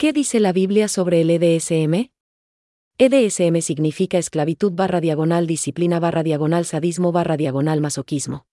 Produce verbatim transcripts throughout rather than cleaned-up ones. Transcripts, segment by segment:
¿Qué dice la Biblia sobre el E D S M? E D S M significa esclavitud barra diagonal disciplina barra diagonal sadismo barra diagonal masoquismo.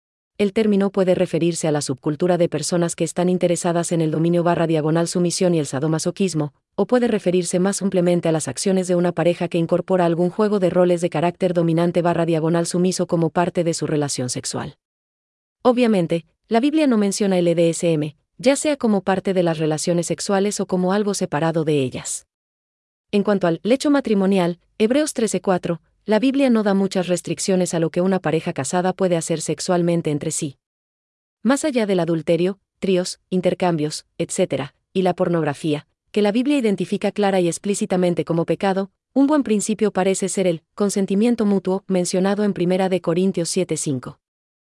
El término puede referirse a la subcultura de personas que están interesadas en el dominio barra diagonal sumisión y el sadomasoquismo, o puede referirse más ampliamente a las acciones de una pareja que incorpora algún juego de roles de carácter dominante barra diagonal sumiso como parte de su relación sexual. Obviamente, la Biblia no menciona el E D S M, ya sea como parte de las relaciones sexuales o como algo separado de ellas. En cuanto al lecho matrimonial, Hebreos trece cuatro, la Biblia no da muchas restricciones a lo que una pareja casada puede hacer sexualmente entre sí. Más allá del adulterio, tríos, intercambios, etcétera, y la pornografía, que la Biblia identifica clara y explícitamente como pecado, un buen principio parece ser el consentimiento mutuo mencionado en primera de Corintios siete cinco.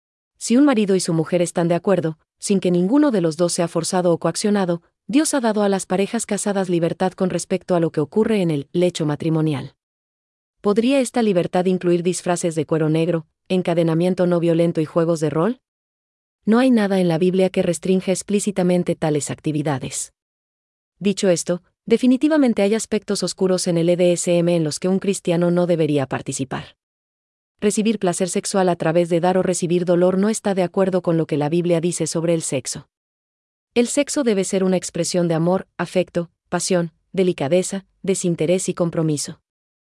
Si un marido y su mujer están de acuerdo, sin que ninguno de los dos sea forzado o coaccionado, Dios ha dado a las parejas casadas libertad con respecto a lo que ocurre en el lecho matrimonial. ¿Podría esta libertad incluir disfraces de cuero negro, encadenamiento no violento y juegos de rol? No hay nada en la Biblia que restrinja explícitamente tales actividades. Dicho esto, definitivamente hay aspectos oscuros en el E D S M en los que un cristiano no debería participar. Recibir placer sexual a través de dar o recibir dolor no está de acuerdo con lo que la Biblia dice sobre el sexo. El sexo debe ser una expresión de amor, afecto, pasión, delicadeza, desinterés y compromiso.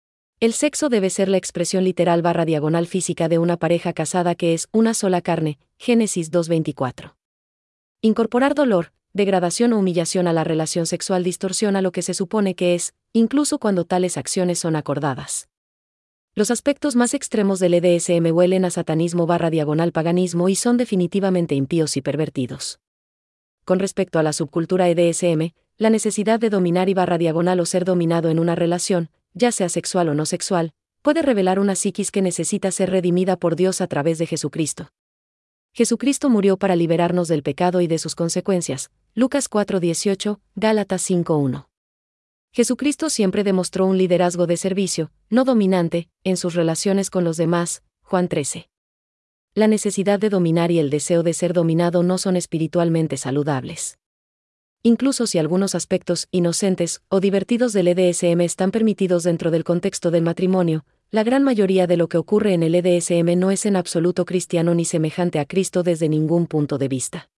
El sexo debe ser la expresión literal barra diagonal física de una pareja casada que es una sola carne, Génesis dos veinticuatro. Incorporar dolor, degradación o humillación a la relación sexual distorsiona lo que se supone que es, incluso cuando tales acciones son acordadas. Los aspectos más extremos del E D S M huelen a satanismo barra diagonal paganismo y son definitivamente impíos y pervertidos. Con respecto a la subcultura E D S M, la necesidad de dominar y barra diagonal o ser dominado en una relación, ya sea sexual o no sexual, puede revelar una psiquis que necesita ser redimida por Dios a través de Jesucristo. Jesucristo murió para liberarnos del pecado y de sus consecuencias, Lucas cuatro dieciocho, Gálatas cinco uno. Jesucristo siempre demostró un liderazgo de servicio, no dominante, en sus relaciones con los demás, Juan trece. La necesidad de dominar y el deseo de ser dominado no son espiritualmente saludables. Incluso si algunos aspectos inocentes o divertidos del E D S M están permitidos dentro del contexto del matrimonio, la gran mayoría de lo que ocurre en el E D S M no es en absoluto cristiano ni semejante a Cristo desde ningún punto de vista.